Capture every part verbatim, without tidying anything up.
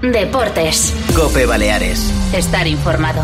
Deportes. COPE Baleares. Estar informado.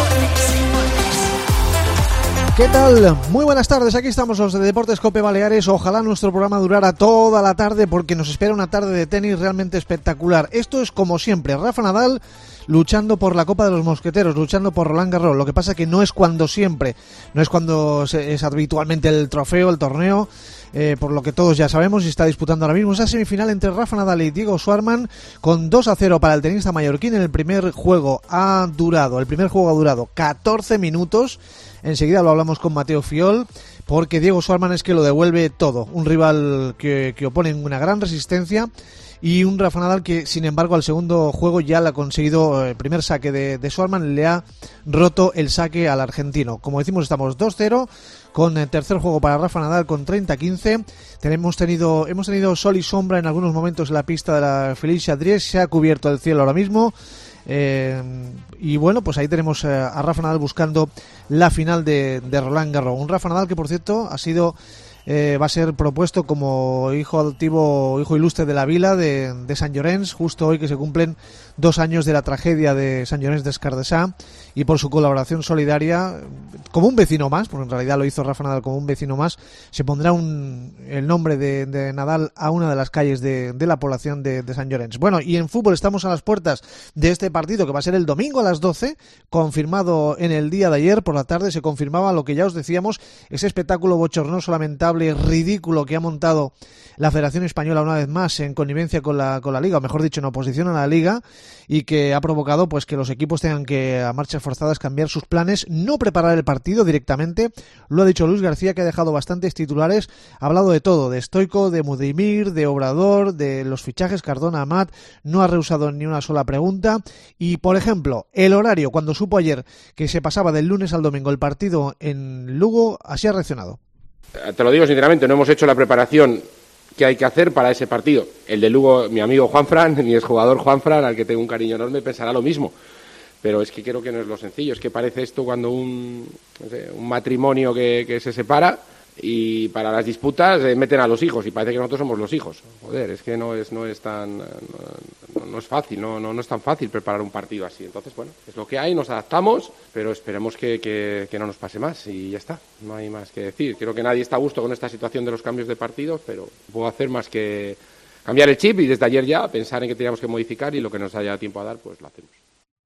¿Qué tal? Muy buenas tardes, aquí estamos los de Deportes COPE Baleares. Ojalá nuestro programa durara toda la tarde porque nos espera una tarde de tenis realmente espectacular. Esto es como siempre, Rafa Nadal luchando por la Copa de los Mosqueteros, luchando por Roland Garros. Lo que pasa que no es cuando siempre, no es cuando es habitualmente el trofeo, el torneo, eh, por lo que todos ya sabemos y está disputando ahora mismo esa semifinal entre Rafa Nadal y Diego Schwartzman con dos a cero para el tenista mallorquín. En el primer juego ha durado, el primer juego ha durado catorce minutos. Enseguida lo hablamos con Mateo Fiol, porque Diego Schwartzman es que lo devuelve todo. Un rival que, que opone una gran resistencia y un Rafa Nadal que, sin embargo, al segundo juego ya le ha conseguido el primer saque de, de Schwartzman, le ha roto el saque al argentino. Como decimos, estamos dos cero con el tercer juego para Rafa Nadal con treinta a quince. Tenemos tenido, hemos tenido sol y sombra en algunos momentos en la pista de la Felicia Dries. Se ha cubierto el cielo ahora mismo. Eh, y bueno, pues ahí tenemos eh, a Rafa Nadal buscando la final de, de Roland Garros. Un Rafa Nadal que, por cierto, ha sido eh, va a ser propuesto como hijo adoptivo, hijo ilustre de la vila de, de Sant Llorenç, justo hoy que se cumplen dos años de la tragedia de Sant Llorenç des Cardassar, y por su colaboración solidaria como un vecino más, porque en realidad lo hizo Rafa Nadal como un vecino más, se pondrá un, el nombre de, de Nadal a una de las calles de, de la población de, de Sant Llorenç. Bueno, y en fútbol estamos a las puertas de este partido que va a ser el domingo a las doce, confirmado en el día de ayer por la tarde. Se confirmaba lo que ya os decíamos, ese espectáculo bochornoso, lamentable, ridículo que ha montado la Federación Española una vez más en connivencia con la, con la Liga, o mejor dicho, en oposición a la Liga, y que ha provocado pues que los equipos tengan que a marchas forzadas cambiar sus planes, no preparar el partido directamente. Lo ha dicho Luis García, que ha dejado bastantes titulares, ha hablado de todo, de Stoico, de Mudimir, de Obrador, de los fichajes Cardona, Amat, no ha rehusado ni una sola pregunta. Y por ejemplo, el horario, cuando supo ayer que se pasaba del lunes al domingo el partido en Lugo, así ha reaccionado. Te lo digo sinceramente, no hemos hecho la preparación que hay que hacer para ese partido. El de Lugo, mi amigo Juanfran, mi exjugador Juanfran, al que tengo un cariño enorme, pensará lo mismo. Pero es que creo que no es lo sencillo. Es que parece esto cuando un, no sé, un matrimonio que, que se separa y para las disputas eh, meten a los hijos y parece que nosotros somos los hijos. Joder, es que no es no es tan no, no es fácil, no, no no es tan fácil preparar un partido así. Entonces, bueno, es lo que hay, nos adaptamos, pero esperemos que, que, que no nos pase más y ya está. No hay más que decir. Creo que nadie está a gusto con esta situación de los cambios de partidos, pero puedo hacer más que cambiar el chip y desde ayer ya pensar en que teníamos que modificar y lo que nos haya tiempo a dar, pues lo hacemos.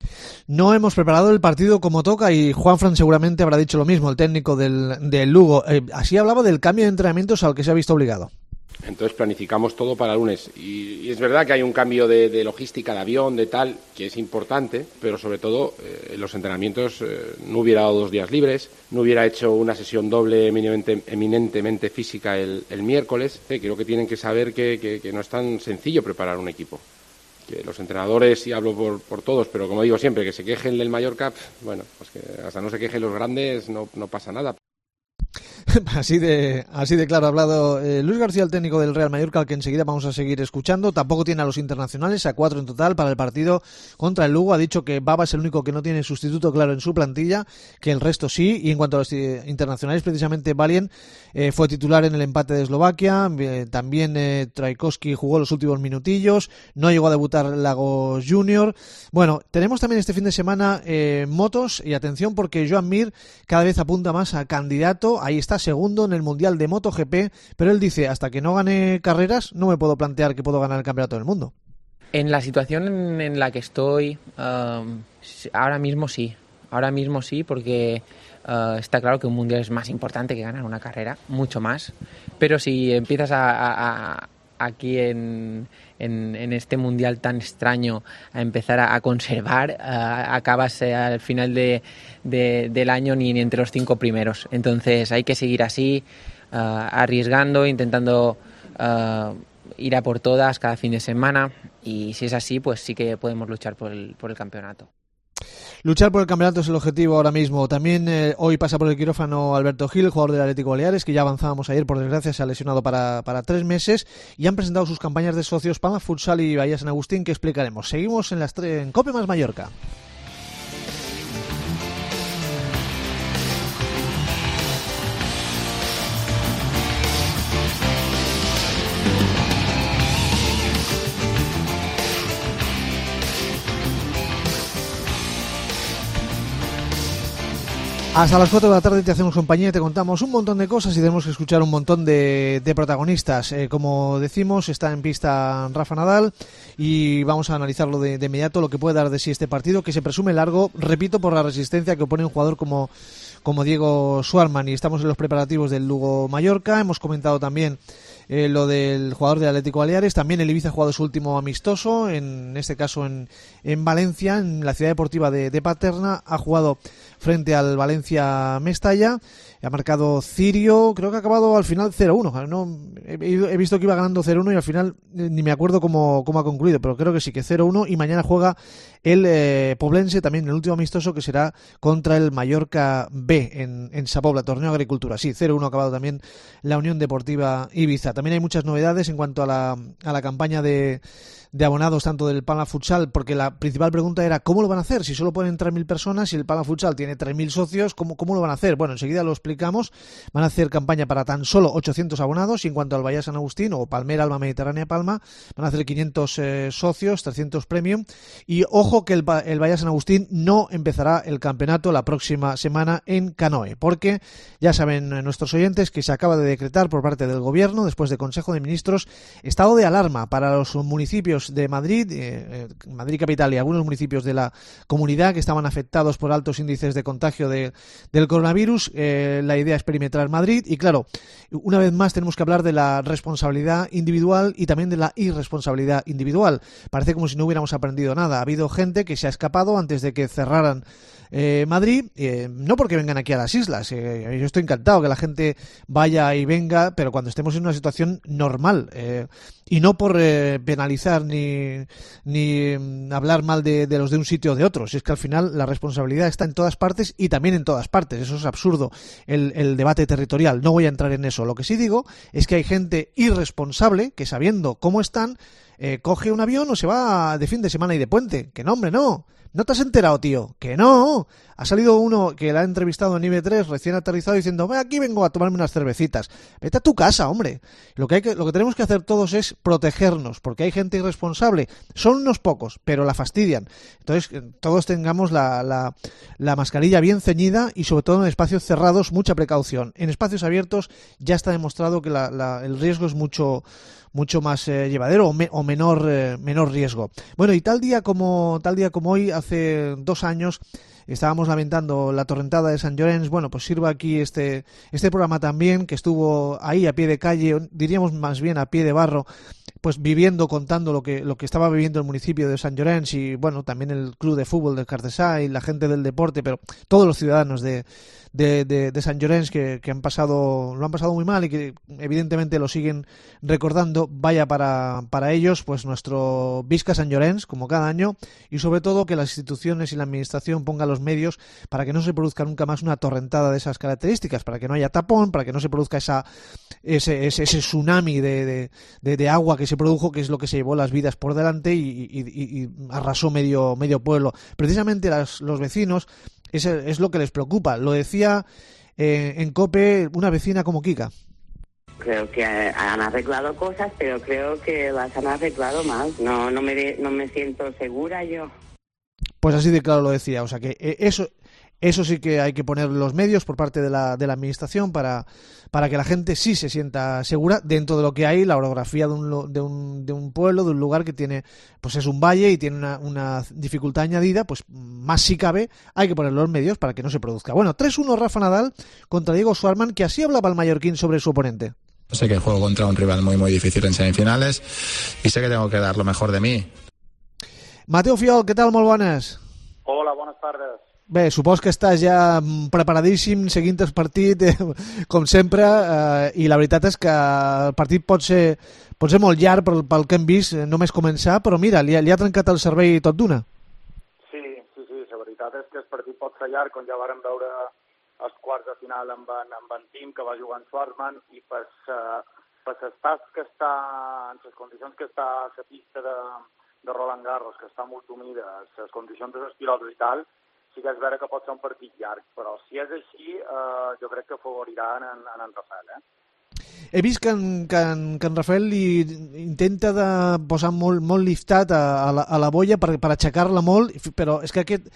No hemos preparado el partido como toca y Juanfran seguramente habrá dicho lo mismo, el técnico del, del Lugo. Eh, así hablaba del cambio de entrenamientos al que se ha visto obligado. Entonces planificamos todo para el lunes y, y es verdad que hay un cambio de, de logística, de avión, de tal, que es importante, pero sobre todo eh, en los entrenamientos eh, no hubiera dado dos días libres, no hubiera hecho una sesión doble eminentemente, eminentemente física el, el miércoles. Eh, creo que tienen que saber que, que, que no es tan sencillo preparar un equipo. Que los entrenadores, y hablo por, por todos, pero como digo siempre, que se quejen del Mallorca, bueno, pues que hasta no se quejen los grandes no, no pasa nada. Así de así de claro ha hablado eh, Luis García, el técnico del Real Mallorca, al que enseguida vamos a seguir escuchando. Tampoco tiene a los internacionales, a cuatro en total para el partido contra el Lugo. Ha dicho que Baba es el único que no tiene sustituto claro en su plantilla, que el resto sí. Y en cuanto a los eh, internacionales, precisamente Valien eh, fue titular en el empate de Eslovaquia. Eh, también eh, Trajkovski jugó los últimos minutillos. No llegó a debutar Lagos Junior. Bueno, tenemos también este fin de semana eh, motos, y atención porque Joan Mir cada vez apunta más a candidato. Ahí está, segundo en el Mundial de MotoGP, pero él dice, hasta que no gane carreras no me puedo plantear que puedo ganar el Campeonato del Mundo. En la situación en la que estoy, um, ahora mismo sí, ahora mismo sí, porque uh, está claro que un Mundial es más importante que ganar una carrera, mucho más, pero si empiezas a, a, a aquí en, en, en este Mundial tan extraño a empezar a, a conservar, uh, acabas eh, al final de, de, del año ni, ni entre los cinco primeros. Entonces hay que seguir así, uh, arriesgando, intentando uh, ir a por todas cada fin de semana, y si es así, pues sí que podemos luchar por el, por el campeonato. Luchar por el campeonato es el objetivo ahora mismo. También eh, hoy pasa por el quirófano Alberto Gil, jugador del Atlético Baleares, que ya avanzábamos ayer, por desgracia se ha lesionado para, para tres meses, y han presentado sus campañas de socios Palma Futsal y Bahía San Agustín, que explicaremos. Seguimos en, las tre- en COPE más Mallorca. Hasta las cuatro de la tarde te hacemos compañía y te contamos un montón de cosas y tenemos que escuchar un montón de, de protagonistas. Eh, como decimos, está en pista Rafa Nadal y vamos a analizarlo de, de inmediato, lo que puede dar de sí este partido, que se presume largo, repito, por la resistencia que opone un jugador como, como Diego Schwartzman. Y estamos en los preparativos del Lugo Mallorca. Hemos comentado también Eh, lo del jugador del Atlético Baleares. También el Ibiza ha jugado su último amistoso, en este caso en, en Valencia, en la ciudad deportiva de, de Paterna. Ha jugado frente al Valencia Mestalla, ha marcado Cirio, creo que ha acabado al final cero uno. No, he, he visto que iba ganando cero uno y al final eh, ni me acuerdo cómo, cómo ha concluido, pero creo que sí, que cero uno. Y mañana juega el eh, Poblense, también en el último amistoso, que será contra el Mallorca B en, en Sa Pobla, torneo de agricultura. Sí, cero uno ha acabado también la Unión Deportiva Ibiza. También hay muchas novedades en cuanto a la, a la campaña de, de abonados tanto del Palma Futsal, porque la principal pregunta era ¿cómo lo van a hacer? Si solo pueden entrar mil personas, si el Palma Futsal tiene tres mil socios, ¿cómo, ¿cómo lo van a hacer? Bueno, enseguida lo explicamos. Van a hacer campaña para tan solo ochocientos abonados, y en cuanto al Bahía San Agustín o Palmera, Alma Mediterránea Palma, van a hacer quinientos eh, socios, trescientos premium. Y ojo que el, el Bahía San Agustín no empezará el campeonato la próxima semana en canoe, porque ya saben nuestros oyentes que se acaba de decretar por parte del gobierno, después de Consejo de Ministros, estado de alarma para los municipios de Madrid, eh, Madrid capital y algunos municipios de la comunidad que estaban afectados por altos índices de contagio de, del coronavirus. Eh, la idea es perimetrar Madrid y, claro, una vez más tenemos que hablar de la responsabilidad individual y también de la irresponsabilidad individual. Parece como si no hubiéramos aprendido nada. Ha habido gente que se ha escapado antes de que cerraran Eh, Madrid, eh, no porque vengan aquí a las islas. Eh, yo estoy encantado que la gente vaya y venga, pero cuando estemos en una situación normal, eh, y no por eh, penalizar ni, ni mm, hablar mal de, de los de un sitio o de otro. Si es que al final la responsabilidad está en todas partes y también en todas partes. Eso es absurdo, el, el debate territorial. No voy a entrar en eso. Lo que sí digo es que hay gente irresponsable que, sabiendo cómo están, eh, coge un avión o se va de fin de semana y de puente. Que no, hombre, no. ¿No te has enterado, tío? ¡Que no! Ha salido uno que la ha entrevistado en I B tres recién aterrizado diciendo aquí vengo a tomarme unas cervecitas. Vete a tu casa, hombre. Lo que, hay que, lo que tenemos que hacer todos es protegernos, porque hay gente irresponsable. Son unos pocos, pero la fastidian. Entonces, todos tengamos la, la, la mascarilla bien ceñida y, sobre todo, en espacios cerrados, mucha precaución. En espacios abiertos ya está demostrado que la, la, el riesgo es mucho... mucho más eh, llevadero o, me, o menor eh, menor riesgo. Bueno, y tal día como tal día como hoy, hace dos años, estábamos lamentando la torrentada de Sant Llorenç. Bueno, pues sirva aquí este este programa también, que estuvo ahí a pie de calle, diríamos más bien a pie de barro, pues viviendo, contando lo que lo que estaba viviendo el municipio de Sant Llorenç y, bueno, también el club de fútbol del Cartesà y la gente del deporte, pero todos los ciudadanos de de, de, de Sant Llorenç que, que han pasado lo han pasado muy mal y que evidentemente lo siguen recordando. Vaya para, para ellos, pues nuestro Visca Sant Llorenç, como cada año, y sobre todo que las instituciones y la administración pongan los medios para que no se produzca nunca más una torrentada de esas características, para que no haya tapón, para que no se produzca esa ese, ese, ese tsunami de, de, de, de agua que se produjo, que es lo que se llevó las vidas por delante y, y, y, y arrasó medio, medio pueblo. Precisamente las, los vecinos es, es lo que les preocupa. Lo decía eh, en COPE una vecina como Kika. Creo que han arreglado cosas, pero creo que las han arreglado mal. No, no me, no me siento segura yo. Pues así de claro lo decía. O sea que eso, eso sí que hay que poner los medios por parte de la, de la administración para, para que la gente sí se sienta segura dentro de lo que hay, la orografía de un, de un, de un pueblo, de un lugar que tiene, pues es un valle y tiene una, una dificultad añadida. Pues más si cabe, hay que poner los medios para que no se produzca. Bueno, tres uno Rafa Nadal contra Diego Schwartzman, que así hablaba el mallorquín sobre su oponente. Sé que juego contra un rival muy muy difícil en semifinales y sé que tengo que dar lo mejor de mí. Mateo Fiol, què tal? Molt bones. Hola, bones tardes. Bé, supos que estàs ja preparadíssim, seguint el partit, eh, com sempre, eh, i la veritat és que el partit pot ser, pot ser molt llarg pel, pel que hem vist, eh, només començar, però mira, li ha, li ha trencat el servei tot d'una. Sí, sí, sí, la veritat és que el partit pot ser llarg, com ja vàrem veure els quarts de final amb en, amb en Tim, que va jugar en Schwartzman, i per, uh, per l'estat que està, en les condicions que està a la pista de, de Roland Garros, que està molt humida, les condicions de les pilotes i tal, sí que és vera que pot ser un partit llarg, però si és així, uh, jo crec que favorirà en, en, en Rafael, eh? He vist que en, que en, que en Rafael li intenta de posar molt, molt liftat a, a, la, a la boia per, per aixecar-la molt, però és que aquest...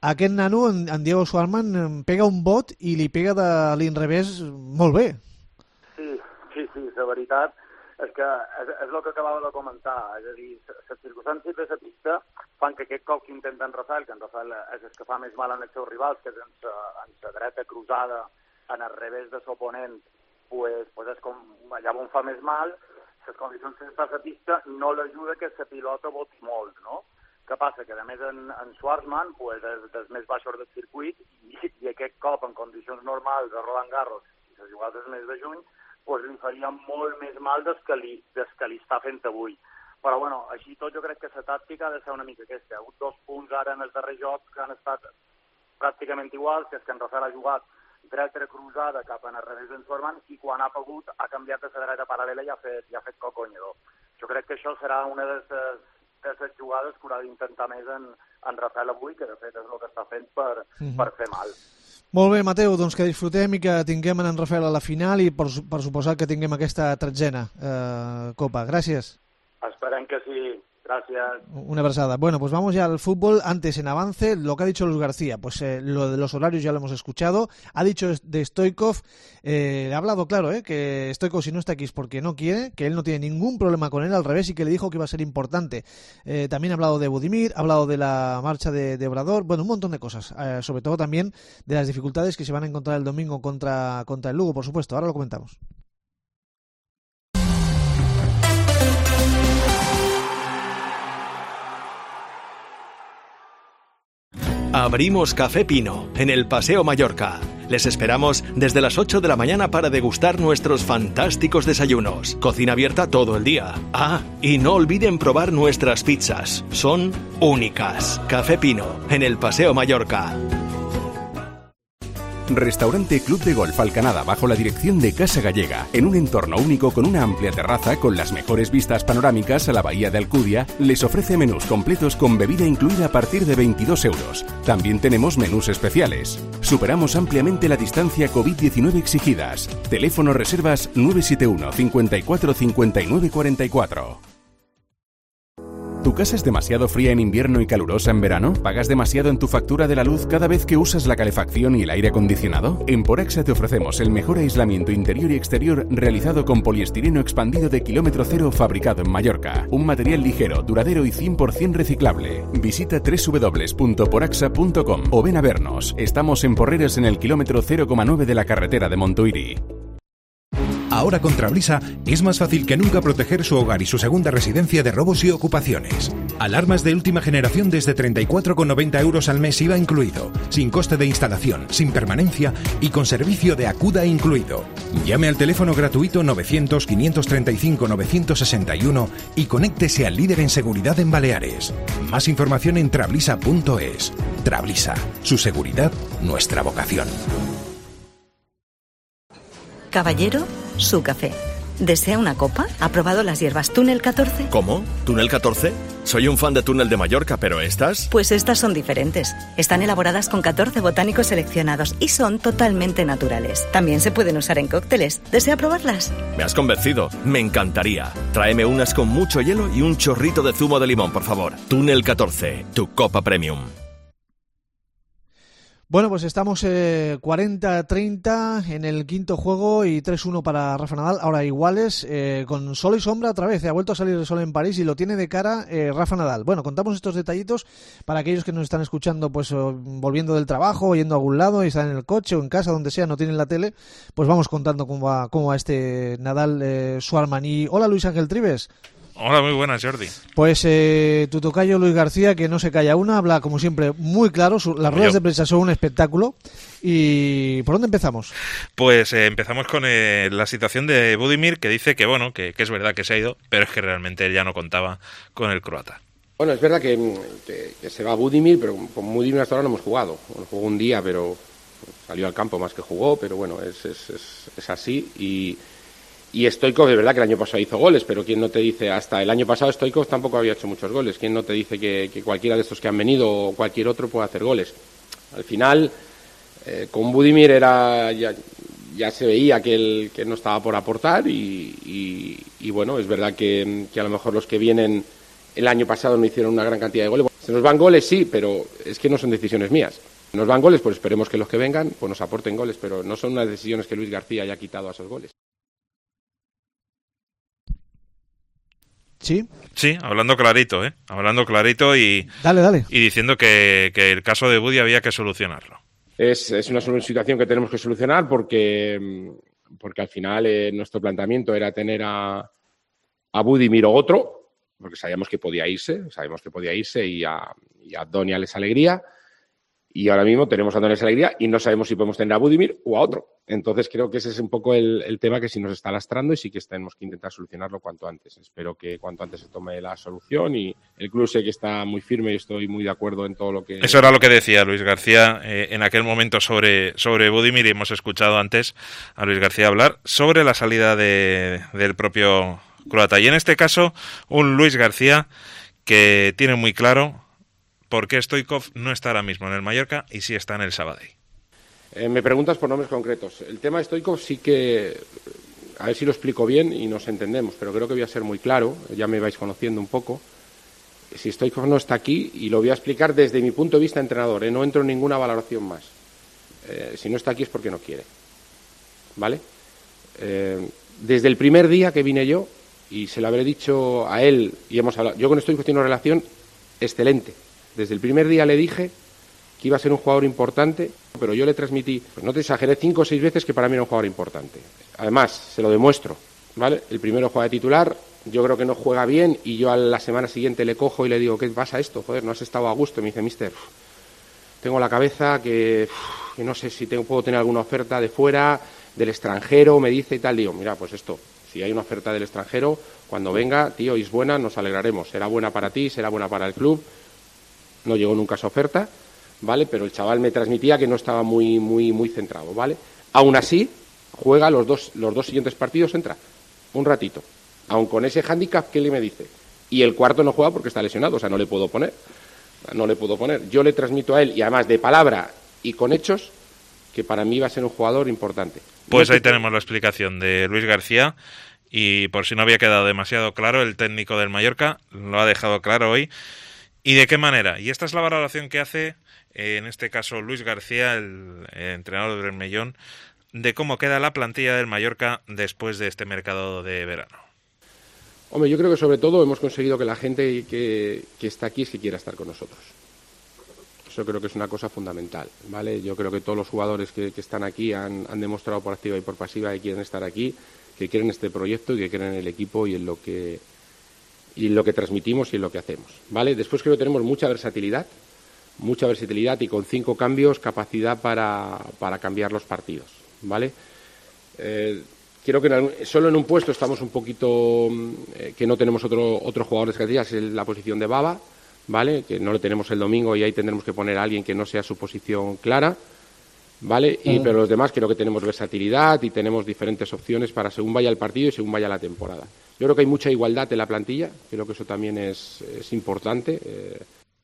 aquest nano, en, en Diego Schwartzman, pega un bot i li pega de l'inrevés molt bé. Sí, sí, sí, la veritat és que és, és el que acabava de comentar, és a dir, les circumstàncies de la pista fan que aquest cop que intenta en Rafael, que en Rafael és el que fa més mal en els seus rivals, que és en la dreta cruzada, en el revés de l'oponent, pues, pues és com allà on fa més mal, les condicions que està a la pista no l'ajuda que la pilota voti molt, no? Què passa? Que a més en, en Schwartzman pues, és dels més baixos del circuit i, i aquest cop en condicions normals de Roland Garros i les jugades més de juny pues, li faria molt més mal des que, li, des que li està fent avui. Però bueno, així tot jo crec que la tàctica ha de ser una mica aquesta. Hi ha hagut dos punts ara en els darrers jocs que han estat pràcticament iguals, que és que en Rafael ha jugat dreta cruzada cap en el revés d'en Schwartzman i quan ha pogut ha canviat de la dreta paral·lela i ha fet, i ha fet coconyador. Jo crec que això serà una de les, de les jugades que haurà d'intentar més en, en Rafael avui, que de fet és el que està fent per, mm-hmm. per fer mal. Molt bé, Mateu, doncs que disfrutem i que tinguem en Rafael a la final i per, per suposar que tinguem aquesta tretzena eh, Copa. Gràcies. Esperem que sí. Gracias. Una abraçada. Bueno, pues vamos ya al fútbol. Antes, en avance, lo que ha dicho Luis García, pues eh, lo de los horarios ya lo hemos escuchado. Ha dicho de Stoichkov, eh, ha hablado claro, eh, que Stoichkov si no está aquí es porque no quiere, que él no tiene ningún problema con él, al revés, y que le dijo que iba a ser importante. Eh, también ha hablado de Budimir, ha hablado de la marcha de, de Obrador, bueno, un montón de cosas. Eh, sobre todo también de las dificultades que se van a encontrar el domingo contra, contra el Lugo, por supuesto. Ahora lo comentamos. Abrimos Café Pino, en el Paseo Mallorca. Les esperamos desde las ocho de la mañana para degustar nuestros fantásticos desayunos. Cocina abierta todo el día. Ah, y no olviden probar nuestras pizzas. Son únicas. Café Pino, en el Paseo Mallorca. Restaurante Club de Golf Alcanada bajo la dirección de Casa Gallega, en un entorno único con una amplia terraza con las mejores vistas panorámicas a la bahía de Alcudia, les ofrece menús completos con bebida incluida a partir de veintidós euros. También tenemos menús especiales. Superamos ampliamente la distancia COVID diecinueve exigidas. Teléfono reservas nueve siete uno, cincuenta y cuatro, cincuenta y nueve cuarenta y cuatro. ¿Tu casa es demasiado fría en invierno y calurosa en verano? ¿Pagas demasiado en tu factura de la luz cada vez que usas la calefacción y el aire acondicionado? En Poraxa te ofrecemos el mejor aislamiento interior y exterior realizado con poliestireno expandido de kilómetro cero fabricado en Mallorca. Un material ligero, duradero y cien por ciento reciclable. Visita doble u doble u doble u punto poraxa punto com o ven a vernos. Estamos en Porreres en el kilómetro cero coma nueve de la carretera de Montuïri. Ahora con Trablisa es más fácil que nunca proteger su hogar y su segunda residencia de robos y ocupaciones. Alarmas de última generación desde treinta y cuatro con noventa euros al mes I V A incluido, sin coste de instalación, sin permanencia y con servicio de Acuda incluido. Llame al teléfono gratuito novecientos, quinientos treinta y cinco, novecientos sesenta y uno y conéctese al líder en seguridad en Baleares. Más información en trablisa punto es. Trablisa, su seguridad, nuestra vocación. Caballero, su café. ¿Desea una copa? ¿Ha probado las hierbas Túnel catorce? ¿Cómo? ¿Túnel catorce? Soy un fan de Túnel de Mallorca, pero ¿estas? Pues estas son diferentes. Están elaboradas con catorce botánicos seleccionados y son totalmente naturales. También se pueden usar en cócteles. ¿Desea probarlas? Me has convencido. Me encantaría. Tráeme unas con mucho hielo y un chorrito de zumo de limón, por favor. Túnel catorce, tu copa premium. Bueno, pues estamos eh, cuarenta a treinta en el quinto juego y tres uno para Rafa Nadal, ahora iguales, eh, con sol y sombra otra vez. Ha vuelto a salir el sol en París y lo tiene de cara eh, Rafa Nadal. Bueno, contamos estos detallitos para aquellos que nos están escuchando, pues oh, volviendo del trabajo, yendo a algún lado, y están en el coche o en casa, donde sea, no tienen la tele, pues vamos contando cómo va, cómo va este Nadal eh, Schwartzman. Y hola, Luis Ángel Trives. Hola, muy buenas, Jordi. Pues eh, tu tocayo Luis García, que no se calla una, habla como siempre muy claro, su, las ruedas de prensa son un espectáculo. ¿Y por dónde empezamos? Pues eh, empezamos con eh, la situación de Budimir, que dice que bueno, que, que es verdad que se ha ido, pero es que realmente él ya no contaba con el croata. Bueno, es verdad que, que, que se va Budimir, pero con Budimir hasta ahora no hemos jugado. Bueno, jugó un día, pero salió al campo más que jugó, pero bueno, es, es, es, es así. Y... Y Stoichkov, es verdad que el año pasado hizo goles, pero ¿quién no te dice? Hasta el año pasado Stoichkov tampoco había hecho muchos goles. ¿Quién no te dice que, que cualquiera de estos que han venido o cualquier otro puede hacer goles? Al final, eh, con Budimir era ya, ya se veía que él que no estaba por aportar y, y, y bueno, es verdad que, que a lo mejor los que vienen el año pasado no hicieron una gran cantidad de goles. Se nos van goles, sí, pero es que no son decisiones mías. Nos van goles, pues esperemos que los que vengan pues nos aporten goles, pero no son unas decisiones que Luis García haya quitado a esos goles. Sí. Sí, hablando clarito, ¿eh? Hablando clarito y, dale, dale. y diciendo que, que el caso de Budi había que solucionarlo. Es, es una situación que tenemos que solucionar porque, porque al final eh, nuestro planteamiento era tener a, a Budimir o otro, porque sabíamos que podía irse, sabemos que podía irse y a, y a Donia les alegría. Y ahora mismo tenemos a Donia les alegría y no sabemos si podemos tener a Budimir o a otro. Entonces creo que ese es un poco el, el tema que sí nos está lastrando y sí que tenemos que intentar solucionarlo cuanto antes. Espero que cuanto antes se tome la solución y el club sé que está muy firme y estoy muy de acuerdo en todo lo que... Eso era lo que decía Luis García eh, en aquel momento sobre, sobre Budimir, y hemos escuchado antes a Luis García hablar sobre la salida de, del propio croata. Y en este caso, un Luis García que tiene muy claro por qué Stoichkov no está ahora mismo en el Mallorca y sí está en el Sabadell. Eh, me preguntas por nombres concretos. El tema de Stoichkov sí que, a ver si lo explico bien y nos entendemos, pero creo que voy a ser muy claro, ya me vais conociendo un poco. Si Stoichkov no está aquí, y lo voy a explicar desde mi punto de vista entrenador, ¿eh? No entro en ninguna valoración más. Eh, si no está aquí es porque no quiere, ¿vale? Eh, desde el primer día que vine yo, y se lo habré dicho a él, y hemos hablado, yo con Stoichkov tengo una relación excelente. Desde el primer día le dije que iba a ser un jugador importante, pero yo le transmití, pues no te exageré, cinco o seis veces que para mí era un jugador importante. Además, se lo demuestro, ¿vale? El primero juega de titular, yo creo que no juega bien y yo a la semana siguiente le cojo y le digo, ¿qué pasa esto? Joder, no has estado a gusto. Y me dice, mister, tengo la cabeza que, que no sé si tengo, puedo tener alguna oferta de fuera, del extranjero, me dice y tal. Digo, mira, pues esto, si hay una oferta del extranjero, cuando venga, tío, y es buena, nos alegraremos. Será buena para ti, será buena para el club. No llegó nunca esa oferta, ¿vale? Pero el chaval me transmitía que no estaba muy, muy, muy centrado, ¿vale? Aún así, juega los dos, los dos siguientes partidos, entra un ratito, aun con ese hándicap que él me dice. Y el cuarto no juega porque está lesionado, o sea, no le puedo poner. No le puedo poner. Yo le transmito a él, y además de palabra y con hechos, que para mí va a ser un jugador importante. Pues no ahí tenemos la explicación de Luis García. Y por si no había quedado demasiado claro, el técnico del Mallorca lo ha dejado claro hoy. ¿Y de qué manera? Y esta es la valoración que hace, eh, en este caso, Luis García, el, el entrenador del Mellón, de cómo queda la plantilla del Mallorca después de este mercado de verano. Hombre, yo creo que sobre todo hemos conseguido que la gente que, que está aquí es que quiera estar con nosotros. Eso creo que es una cosa fundamental, ¿vale? Yo creo que todos los jugadores que, que están aquí han, han demostrado por activa y por pasiva que quieren estar aquí, que quieren este proyecto y que creen en el equipo y en lo que... y lo que transmitimos y en lo que hacemos, ¿vale? Después creo que tenemos mucha versatilidad, mucha versatilidad y con cinco cambios capacidad para, para cambiar los partidos, ¿vale? Eh, creo que en algún, solo en un puesto estamos un poquito, eh, que no tenemos otro, otro jugador de características, es la posición de Baba, ¿vale? Que no lo tenemos el domingo y ahí tendremos que poner a alguien que no sea su posición clara, ¿vale? Y, pero los demás creo que tenemos versatilidad y tenemos diferentes opciones para según vaya el partido y según vaya la temporada. Yo creo que hay mucha igualdad en la plantilla, creo que eso también es, es importante. Eh.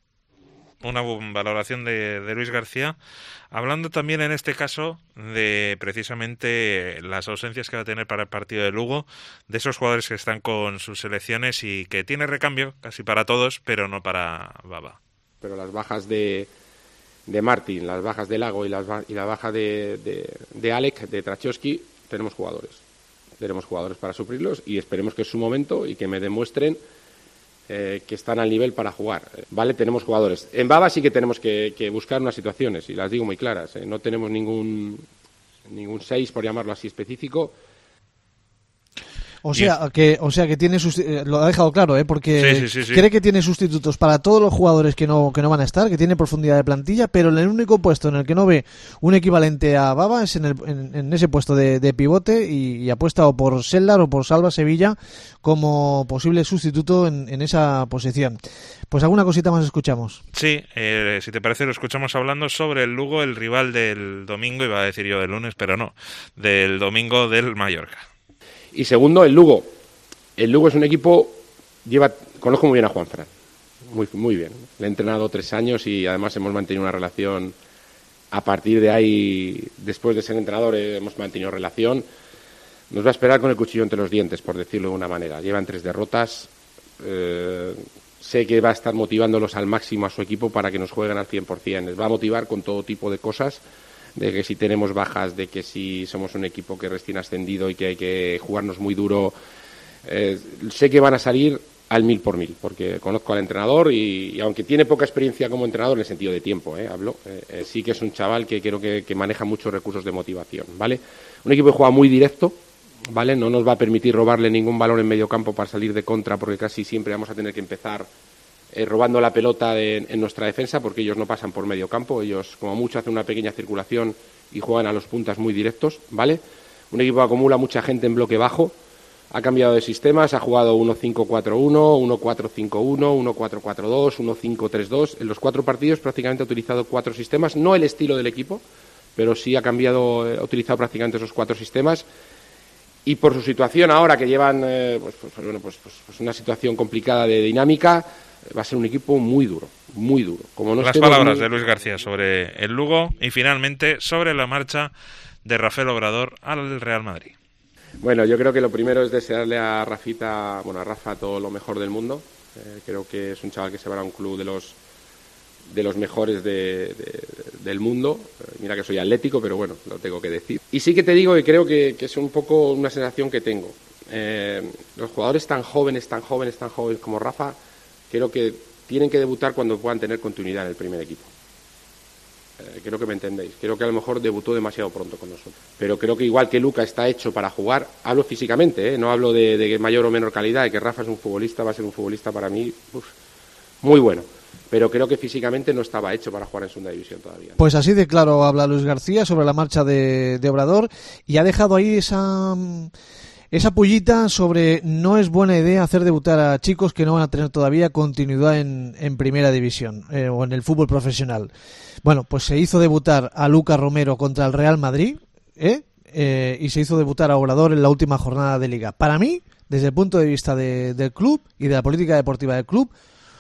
Una valoración de, de Luis García, hablando también en este caso de precisamente las ausencias que va a tener para el partido de Lugo, de esos jugadores que están con sus selecciones y que tiene recambio casi para todos, pero no para Baba. Pero las bajas de, de Martín, las bajas de Lago y, las, y la baja de, de, de Alec, de Trachowski, tenemos jugadores. Tenemos jugadores para suplirlos y esperemos que es su momento y que me demuestren eh, que están al nivel para jugar. Vale, tenemos jugadores. En Baba sí que tenemos que, que buscar unas situaciones y las digo muy claras. ¿eh? No tenemos ningún ningún seis, por llamarlo así, específico. O sea, que o sea que tiene susti- lo ha dejado claro, ¿eh? Porque sí, sí, sí, sí. cree que tiene sustitutos para todos los jugadores que no que no van a estar, que tiene profundidad de plantilla, pero en el único puesto en el que no ve un equivalente a Baba es en, el, en, en ese puesto de, de pivote y, y apuesta o por Sellar o por Salva Sevilla como posible sustituto en, en esa posición. Pues alguna cosita más escuchamos. Sí, eh, si te parece lo escuchamos hablando sobre el Lugo, el rival del domingo, iba a decir yo del lunes, pero no, del domingo del Mallorca. Y segundo, el Lugo. El Lugo es un equipo, lleva conozco muy bien a Juanfran, muy, muy bien. Le he entrenado tres años y además hemos mantenido una relación. A partir de ahí, después de ser entrenador, hemos mantenido relación. Nos va a esperar con el cuchillo entre los dientes, por decirlo de una manera. Llevan tres derrotas. Eh, sé que va a estar motivándolos al máximo a su equipo para que nos jueguen al cien por ciento. Les va a motivar con todo tipo de cosas, de que si tenemos bajas, de que si somos un equipo que recién ascendido y que hay que jugarnos muy duro. Eh, sé que van a salir al mil por mil, porque conozco al entrenador y, y aunque tiene poca experiencia como entrenador en el sentido de tiempo, eh, hablo, eh, eh, sí que es un chaval que creo que, que maneja muchos recursos de motivación, ¿vale? Un equipo que juega muy directo, ¿vale? No nos va a permitir robarle ningún balón en medio campo para salir de contra, porque casi siempre vamos a tener que empezar eh, robando la pelota de, en nuestra defensa, porque ellos no pasan por medio campo, ellos como mucho hacen una pequeña circulación y juegan a los puntas muy directos, ¿vale? Un equipo que acumula mucha gente en bloque bajo. Ha cambiado de sistemas, ha jugado uno cinco cuatro uno, uno cuatro cinco uno, uno cuatro cuatro dos, uno cinco tres dos. En los cuatro partidos prácticamente ha utilizado cuatro sistemas, no el estilo del equipo, pero sí ha cambiado, ha utilizado prácticamente esos cuatro sistemas. Y por su situación ahora, que llevan eh, pues, pues, bueno, pues, pues, pues una situación complicada de dinámica, va a ser un equipo muy duro, muy duro. Como no Las palabras muy... de Luis García sobre el Lugo y finalmente sobre la marcha de Rafael Obrador al Real Madrid. Bueno, yo creo que lo primero es desearle a Rafita, bueno, a Rafa todo lo mejor del mundo. Eh, creo que es un chaval que se va a un club de los de los mejores de, de, del mundo. Eh, mira que soy atlético, pero bueno, lo tengo que decir. Y sí que te digo que creo que, que es un poco una sensación que tengo. Eh, los jugadores tan jóvenes, tan jóvenes, tan jóvenes como Rafa, creo que tienen que debutar cuando puedan tener continuidad en el primer equipo. Eh, creo que me entendéis. Creo que a lo mejor debutó demasiado pronto con nosotros. Pero creo que igual que Luca está hecho para jugar, hablo físicamente, ¿eh? No hablo de, de mayor o menor calidad, de que Rafa es un futbolista, va a ser un futbolista para mí uf, muy bueno. Pero creo que físicamente no estaba hecho para jugar en segunda división todavía. Pues así de claro habla Luis García sobre la marcha de, de Obrador y ha dejado ahí esa... Esa pullita sobre no es buena idea hacer debutar a chicos que no van a tener todavía continuidad en, en primera división eh, o en el fútbol profesional. Bueno, pues se hizo debutar a Lucas Romero contra el Real Madrid ¿eh? Eh, y se hizo debutar a Obrador en la última jornada de Liga. Para mí, desde el punto de vista de, del club y de la política deportiva del club,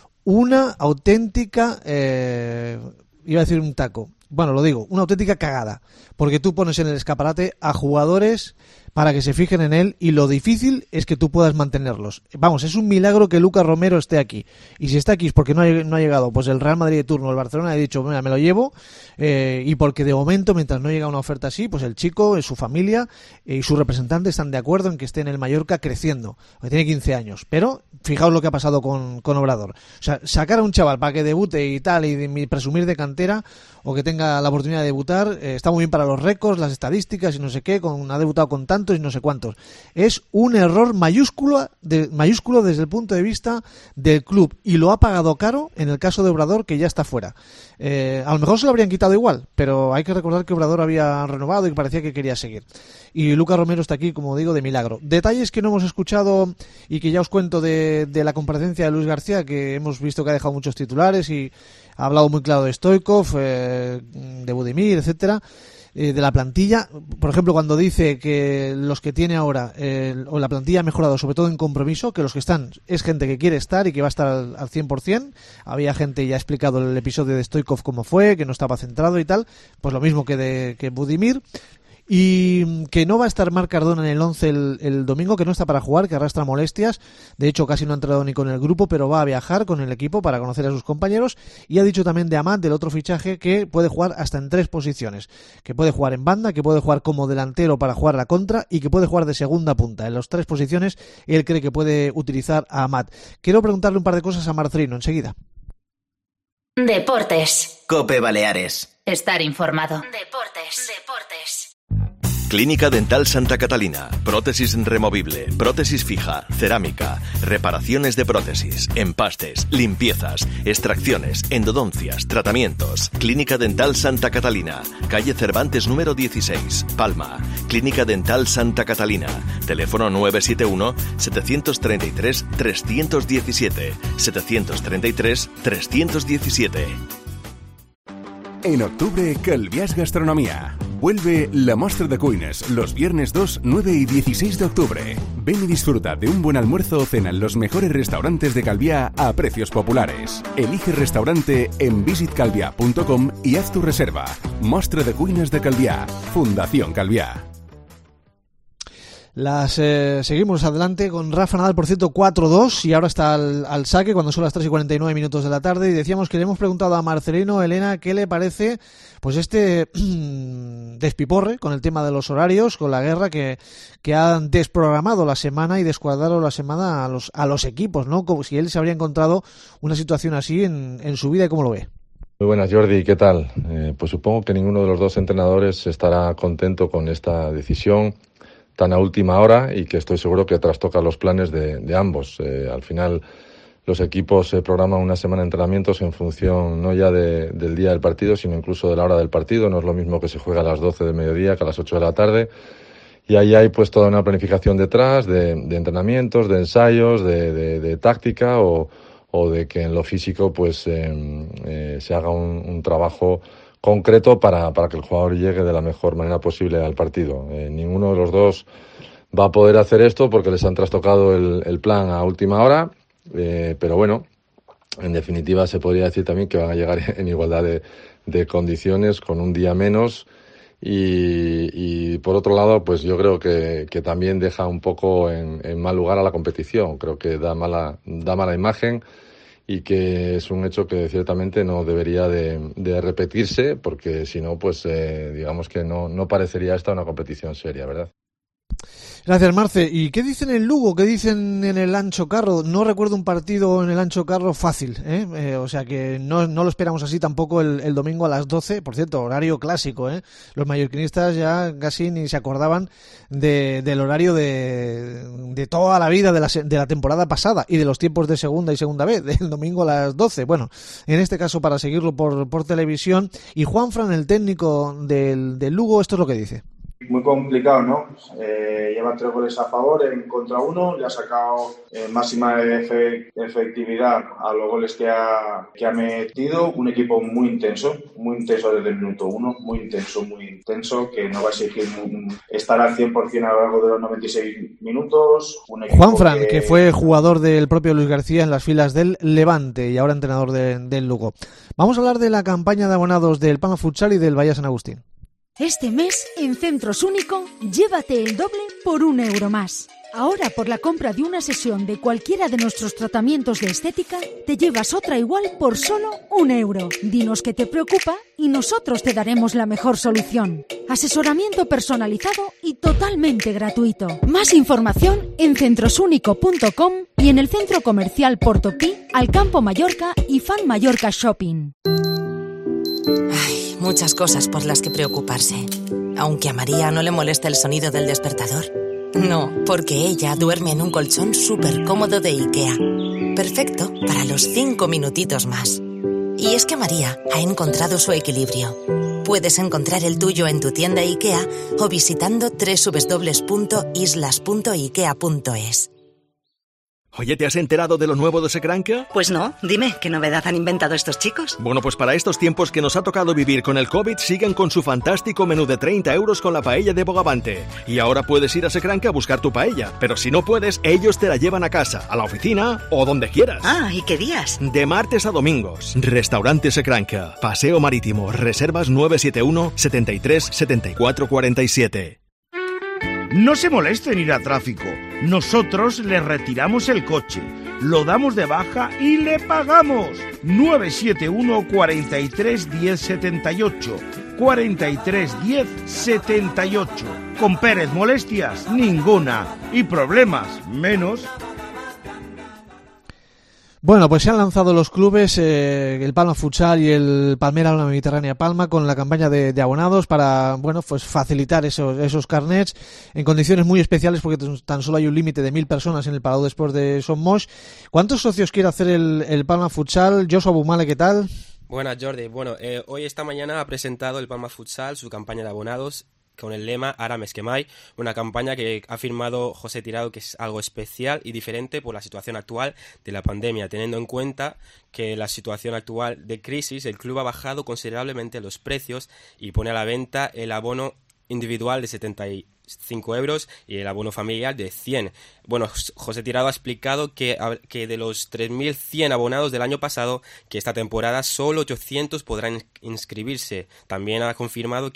una auténtica, eh, iba a decir un taco, bueno, lo digo, una auténtica cagada, porque tú pones en el escaparate a jugadores para que se fijen en él y lo difícil es que tú puedas mantenerlos. Vamos, es un milagro que Lucas Romero esté aquí. Y si está aquí es porque no ha, no ha llegado pues el Real Madrid de turno, el Barcelona ha dicho, mira, me lo llevo, eh, y porque de momento, mientras no llega una oferta así, pues el chico, su familia eh, y su representante están de acuerdo en que esté en el Mallorca creciendo, porque tiene quince años. Pero fijaos lo que ha pasado con, con Obrador. O sea, sacar a un chaval para que debute y tal, y, y presumir de cantera, o que tenga la oportunidad de debutar, eh, está muy bien para los récords, las estadísticas y no sé qué, con, ha debutado con tantos y no sé cuántos. Es un error mayúsculo, de, mayúsculo desde el punto de vista del club y lo ha pagado caro en el caso de Obrador, que ya está fuera. Eh, a lo mejor se lo habrían quitado igual, pero hay que recordar que Obrador había renovado y que parecía que quería seguir. Y Lucas Romero está aquí, como digo, de milagro. Detalles que no hemos escuchado y que ya os cuento de, de la comparecencia de Luis García, que hemos visto que ha dejado muchos titulares y ha hablado muy claro de Stoichkov, eh, de Budimir, etcétera, eh, de la plantilla. Por ejemplo, cuando dice que los que tiene ahora, eh, o la plantilla ha mejorado, sobre todo en compromiso, que los que están es gente que quiere estar y que va a estar al, al cien por ciento. Había gente, ya ha explicado el episodio de Stoichkov cómo fue, que no estaba centrado y tal, pues lo mismo que de que Budimir. Y que no va a estar Marc Cardona en el once el, el domingo, que no está para jugar, que arrastra molestias. De hecho, casi no ha entrado ni con el grupo, pero va a viajar con el equipo para conocer a sus compañeros. Y ha dicho también de Amat, del otro fichaje, que puede jugar hasta en tres posiciones. Que puede jugar en banda, que puede jugar como delantero para jugar la contra y que puede jugar de segunda punta. En las tres posiciones, él cree que puede utilizar a Amat. Quiero preguntarle un par de cosas a Marcelino enseguida. Deportes. COPE Baleares. Estar informado. Deportes. Deportes. Clínica Dental Santa Catalina. Prótesis removible, prótesis fija, cerámica, reparaciones de prótesis, empastes, limpiezas, extracciones, endodoncias, tratamientos. Clínica Dental Santa Catalina. Calle Cervantes número dieciséis, Palma. Clínica Dental Santa Catalina. Teléfono nueve siete uno, siete tres tres, tres uno siete, siete tres tres, tres uno siete. En octubre, Calviàs Gastronomía. Vuelve la Mostra de Cuines los viernes dos, nueve y dieciséis de octubre. Ven y disfruta de un buen almuerzo o cena en los mejores restaurantes de Calvià a precios populares. Elige restaurante en visit calvià punto com y haz tu reserva. Mostra de Cuines de Calvià. Fundación Calvià. Las eh, seguimos adelante con Rafa Nadal, por cierto, cuatro dos, y ahora está al, al saque cuando son las tres y cuarenta y nueve minutos de la tarde. Y decíamos que le hemos preguntado a Marcelino, Elena, ¿qué le parece pues este despiporre con el tema de los horarios, con la guerra que, que han desprogramado la semana y descuadrado la semana a los, a los equipos, ¿no? Como si él se habría encontrado una situación así en, en su vida, y cómo lo ve. Muy buenas, Jordi, ¿qué tal? Eh, pues supongo que ninguno de los dos entrenadores estará contento con esta decisión tan a última hora, y que estoy seguro que trastoca los planes de, de ambos. Eh, al final los equipos se programan una semana de entrenamientos en función no ya de, del día del partido, sino incluso de la hora del partido. No es lo mismo que se juega a las doce del mediodía que a las ocho de la tarde, y ahí hay pues toda una planificación detrás de, de entrenamientos, de ensayos, de, de, de táctica, o, o de que en lo físico pues eh, eh, se haga un, un trabajo concreto para, para que el jugador llegue de la mejor manera posible al partido. Eh, ninguno de los dos va a poder hacer esto porque les han trastocado el, el plan a última hora, eh, pero bueno, en definitiva se podría decir también que van a llegar en igualdad de, de condiciones, con un día menos, y, y por otro lado, pues yo creo que, que también deja un poco en, en mal lugar a la competición. Creo que da mala, da mala imagen, y que es un hecho que ciertamente no debería de, de repetirse, porque si no, pues eh, digamos que no, no parecería esta una competición seria, ¿verdad? Gracias, Marce. ¿Y qué dicen en Lugo? ¿Qué dicen en el Ancho Carro? No recuerdo un partido en el Ancho Carro fácil, ¿eh? Eh, o sea que no, no lo esperamos así tampoco el, el domingo a las doce. Por cierto, horario clásico, ¿eh? Los mallorquinistas ya casi ni se acordaban de, del horario de, de toda la vida de la, de la temporada pasada y de los tiempos de segunda y segunda vez, del domingo a las doce. Bueno, en este caso para seguirlo por, por televisión. Y Juanfran, el técnico del, del Lugo, esto es lo que dice. Muy complicado, ¿no? Eh, lleva tres goles a favor, en contra uno, le ha sacado eh, máxima efe- efectividad a los goles que ha, que ha metido. Un equipo muy intenso, muy intenso desde el minuto uno, muy intenso, muy intenso, que no va a exigir un, estar al cien por ciento a lo largo de los noventa y seis minutos. Un Juanfran, que... que fue jugador del propio Luis García en las filas del Levante y ahora entrenador de, del Lugo. Vamos a hablar de la campaña de abonados del Palma Futsal y del Bahía San Agustín. Este mes, en Centros Único, llévate el doble por un euro más. Ahora, por la compra de una sesión de cualquiera de nuestros tratamientos de estética, te llevas otra igual por solo un euro. Dinos qué te preocupa y nosotros te daremos la mejor solución. Asesoramiento personalizado y totalmente gratuito. Más información en centrosúnico punto com y en el Centro Comercial Portopí, Alcampo Mallorca y Fan Mallorca Shopping. Ay, muchas cosas por las que preocuparse. Aunque a María no le molesta el sonido del despertador. No, porque ella duerme en un colchón súper cómodo de IKEA. Perfecto para los cinco minutitos más. Y es que María ha encontrado su equilibrio. Puedes encontrar el tuyo en tu tienda IKEA o visitando doble u doble u doble u punto islas punto ikea punto es. Oye, ¿te has enterado de lo nuevo de Secranca? Pues no, dime, ¿qué novedad han inventado estos chicos? Bueno, pues para estos tiempos que nos ha tocado vivir con el COVID, siguen con su fantástico menú de treinta euros con la paella de Bogavante. Y ahora puedes ir a Secranca a buscar tu paella, pero si no puedes, ellos te la llevan a casa, a la oficina o donde quieras. Ah, ¿y qué días? De martes a domingos. Restaurante Secranca, Paseo Marítimo, reservas nueve siete uno, setenta y tres, setenta y cuatro cuarenta y siete. No se moleste en ir a tráfico. Nosotros le retiramos el coche, lo damos de baja y le pagamos. nueve siete uno, cuarenta y tres, diez, setenta y ocho. cuarenta y tres, diez, setenta y ocho. Con Pérez, molestias ninguna. Y problemas menos. Bueno, pues se han lanzado los clubes, eh, el Palma Futsal y el Palmera la Mediterránea Palma, con la campaña de, de abonados para, bueno, pues facilitar esos, esos carnets en condiciones muy especiales, porque tan solo hay un límite de mil personas en el Palau de Sports de Son Moix. ¿Cuántos socios quiere hacer el, el Palma Futsal? Joshua Bumale, ¿qué tal? Buenas, Jordi. Bueno, eh, hoy esta mañana ha presentado el Palma Futsal su campaña de abonados con el lema Ara mes que mai, una campaña que ha firmado José Tirado, que es algo especial y diferente por la situación actual de la pandemia, teniendo en cuenta que la situación actual de crisis, el club ha bajado considerablemente los precios y pone a la venta el abono individual de setenta y cinco euros y el abono familiar de cien. Bueno, José Tirado ha explicado que, que de los tres mil cien abonados del año pasado, que esta temporada solo ochocientos podrán inscribirse. También ha confirmado que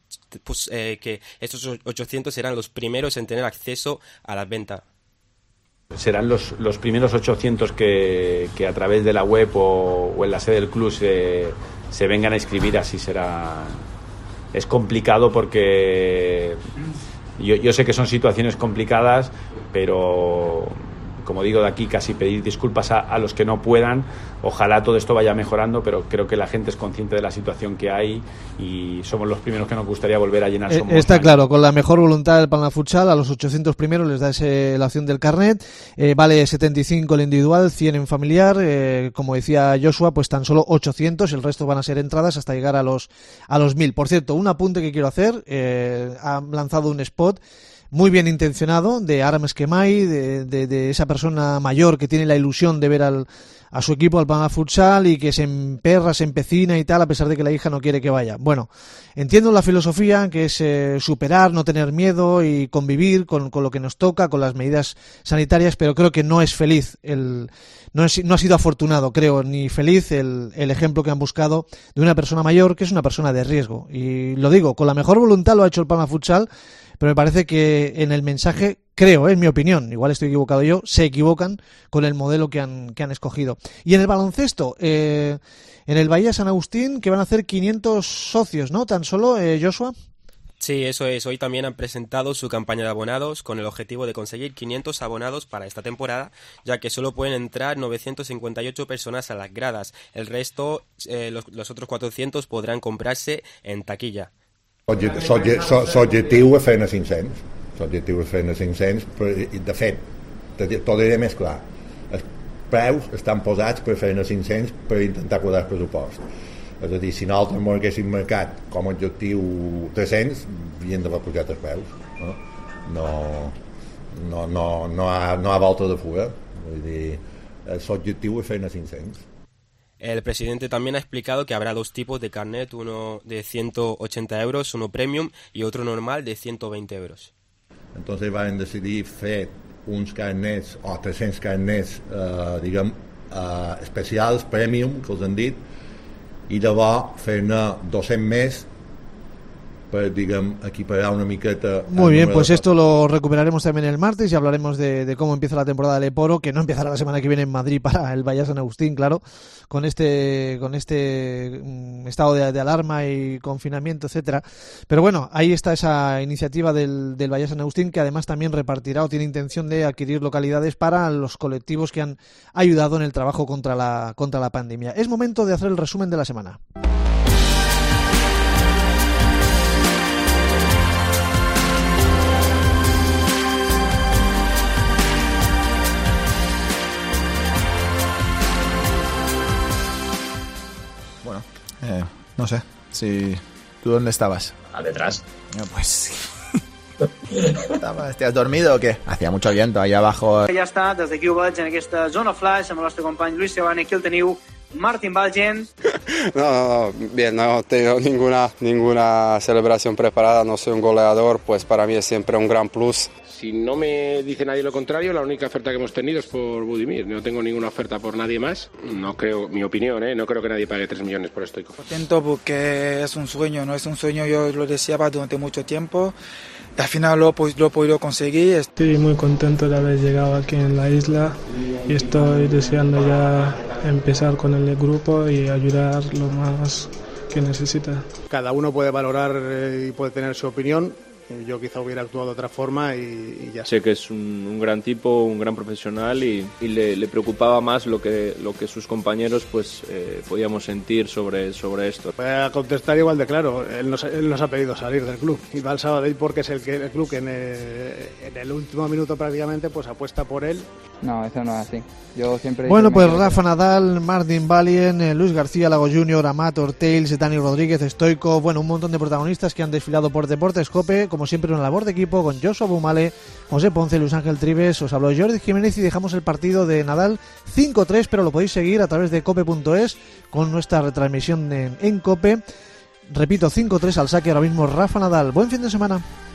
pues, eh, que estos ochocientos serán los primeros en tener acceso a la venta. Serán los, los primeros ochocientos que, que a través de la web o, o en la sede del club se, se vengan a inscribir, así será. Es complicado porque yo, yo sé que son situaciones complicadas, pero como digo, de aquí casi pedir disculpas a, a los que no puedan. Ojalá todo esto vaya mejorando, pero creo que la gente es consciente de la situación que hay y somos los primeros que nos gustaría volver a llenar. Eh, está claro, con la mejor voluntad del Palma Futsal, a los ochocientos primeros les da ese, la opción del carnet. Eh, vale setenta y cinco el individual, cien en familiar. Eh, como decía Joshua, pues tan solo ochocientos, el resto van a ser entradas hasta llegar a los, a los mil. Por cierto, un apunte que quiero hacer, eh, han lanzado un spot muy bien intencionado de Aram Esquemay, de, de, de esa persona mayor que tiene la ilusión de ver al, a su equipo, al Palma Futsal, y que se emperra, se empecina y tal, a pesar de que la hija no quiere que vaya. Bueno, entiendo la filosofía, que es eh, superar, no tener miedo y convivir con, con lo que nos toca, con las medidas sanitarias, pero creo que no es feliz, el, no, es, no ha sido afortunado, creo, ni feliz el, el ejemplo que han buscado de una persona mayor, que es una persona de riesgo. Y lo digo, con la mejor voluntad lo ha hecho el Palma Futsal, pero me parece que en el mensaje, creo, en mi opinión, igual estoy equivocado yo, se equivocan con el modelo que han, que han escogido. Y en el baloncesto, eh, en el Bahía San Agustín, que van a hacer quinientos socios, ¿no? Tan solo, eh, Joshua. Sí, eso es. Hoy también han presentado su campaña de abonados con el objetivo de conseguir quinientos abonados para esta temporada, ya que solo pueden entrar novecientas cincuenta y ocho personas a las gradas. El resto, eh, los, los otros cuatrocientos podrán comprarse en taquilla. L'objectiu és fer-ne cinc-cents. L'objectiu és fer-ne cinc-cents, però de fet, tot era més clar. Els preus estan posats per fer-ne cinc-cents per intentar quadrar el pressupost. És a dir, si nosaltres ens haguéssim marcat com a objectiu tres-cents, havíem d'haver pujat els preus. No, no, no, no, no, ha, no ha volta de fuga. Vull dir, l'objectiu és fer-ne cinc-cents. El presidente también ha explicado que habrá dos tipos de carnet, uno de ciento ochenta euros, uno premium, y otro normal de ciento veinte euros. Entonces van decidir fer uns carnets o tres-cents carnets, eh, diguem, eh, especials, premium, que els han dit, i llavors fer-ne dos-cents més per, diguem, equiparar una miqueta. Muy bien, pues esto lo recuperaremos también el martes y hablaremos de, de cómo empieza la temporada del Leporo, que no empezará la semana que viene en Madrid para el Bahía San Agustín, claro, con este con este um, estado de, de alarma y confinamiento, etcétera. Pero bueno, ahí está esa iniciativa del, del Bahía San Agustín, que además también repartirá o tiene intención de adquirir localidades para los colectivos que han ayudado en el trabajo contra la contra la pandemia. Es momento de hacer el resumen de la semana. Eh, no sé, si ¿tú dónde estabas? Ah, detrás. Eh, pues ¿Estabas dormido o qué? Hacía mucho viento ahí abajo. Ja està, des d'aquí ho veig en aquesta zona flash amb el nostre company Luis Sebane. Aquí el teniu, Martin Balgen. No, no, no, bien, no tengo ninguna, ninguna celebración preparada, no soy un goleador, pues para mí es siempre un gran plus. Si no me dice nadie lo contrario, la única oferta que hemos tenido es por Budimir. No tengo ninguna oferta por nadie más. No creo, mi opinión, ¿eh? No creo que nadie pague tres millones por Stoico. Contento porque es un sueño, no es un sueño, yo lo deseaba durante mucho tiempo. Al final lo, lo he podido conseguir. Estoy muy contento de haber llegado aquí en la isla y estoy deseando ya empezar con el grupo y ayudar lo más que necesita. Cada uno puede valorar y puede tener su opinión. Yo quizá hubiera actuado de otra forma y, y ya. Sé que es un, un gran tipo, un gran profesional y, y le, le preocupaba más lo que, lo que sus compañeros pues eh, podíamos sentir sobre, sobre esto. Voy a contestar igual de claro, él nos, él nos ha pedido salir del club y va al Sabadell porque es el, que, el club que en el, en el último minuto prácticamente pues apuesta por él. No, eso no es así. Yo siempre bueno, pues Rafa Nadal, Martin Balien, eh, Luis García, Lago junior, Amat, Orteils, Dani Rodríguez, Stoico, bueno, un montón de protagonistas que han desfilado por Deportes Cope, como siempre una labor de equipo con Joshua Bumale, José Ponce, Luis Ángel Trives, os habló Jordi Jiménez y dejamos el partido de Nadal cinco tres, pero lo podéis seguir a través de cope punto es con nuestra retransmisión en, en Cope. Repito, cinco tres al saque ahora mismo Rafa Nadal. Buen fin de semana.